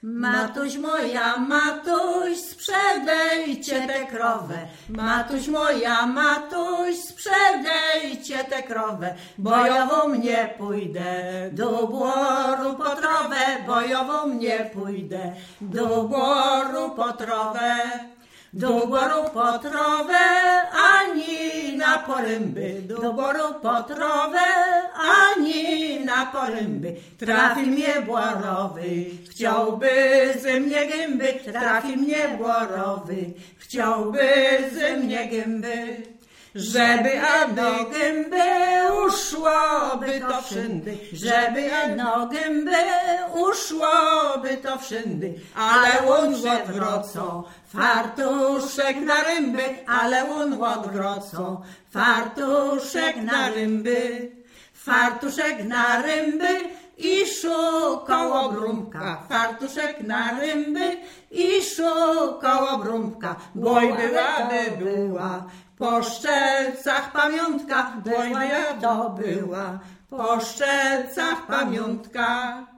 Matuś moja, matuś, sprzedajcie tę krowę. Matuś moja, matuś, sprzedajcie tę krowę, bo ja wam nie pójdę do boru po trowę, bo ja wam nie pójdę do boru po trowę. Do boru po trowę, ani na poręby, do boru po trowę, ani na poręby. Trafi mnie borowy, chciałby ze mnie gęby, trafi mnie borowy, chciałby ze mnie gęby. Żeby do gęby uszłoby to wszędy, żeby do gęby uszłoby to wszędy, ale on odwrocą, fartuszek na ręby, ale on odwrocą, fartuszek na ręby, fartuszek na ręby i szukał obrąbka, fartuszek na ręby i szukał obrąbka, boj była. Po Szczecach pamiątka, boj to była, po Szczecach pamiątka.